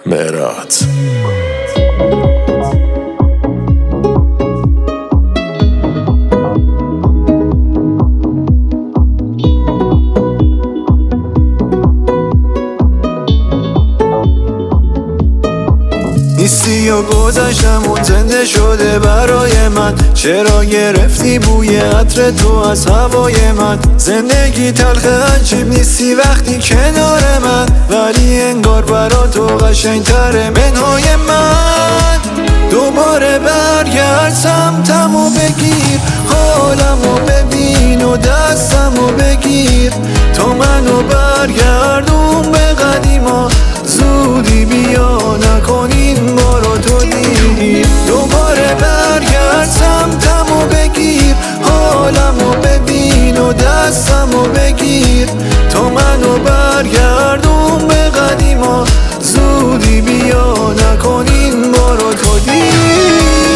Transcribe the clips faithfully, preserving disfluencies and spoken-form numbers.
مهرات. نیستی و گذشتم اون زنده شده برای من. چرا گرفتی بوی عطر تو از هوای من؟ زندگی تلخ عجیب نیستی وقتی کنار من، ولی انگار برا تو قشنگتره منهای من. دوباره برگرد سمتمو بگیر، حالمو ببین و دستمو بگیر. تو منو برگردون به قدیما، زودی بیا نکن این بارو تو دیر. دوباره برگرد سمتمو بگیر، حالمو ببین و دستمو بگیر. تو منو برگردون به قدیما، زودی بیا نکن این بارو تو دیر.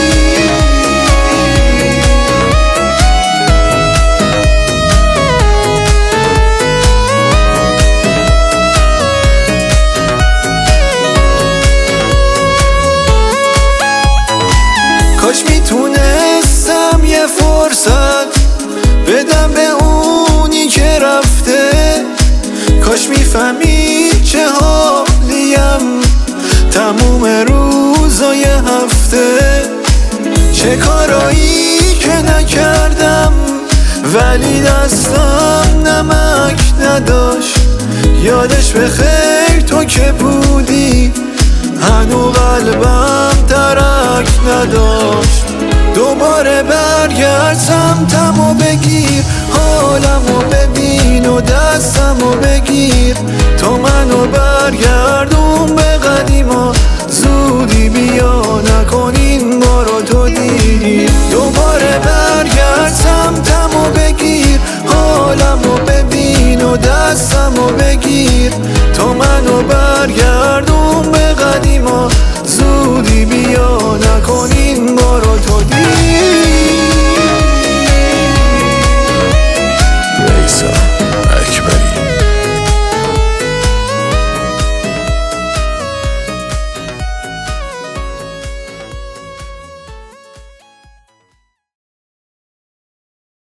کاش میتونستم یه فرصت بدم به اونی که رفته. کاش میفهمید چه حالیم تموم روزای هفته. چه کارایی که نکردم ولی دستم نمک نداشت. یادش به خیر تو که بودی، هنو قلبم ترک نداشت. دوباره برگرد سمتمو بگیر، حالمو ببین و دستمو بگیر. تو منو برگردون به قدیما، زودی بیا نکن این بارو تو دیر. دوباره برگرد سمتمو بگیر، حالمو ببین و دستمو بگیر. تو منو برگردون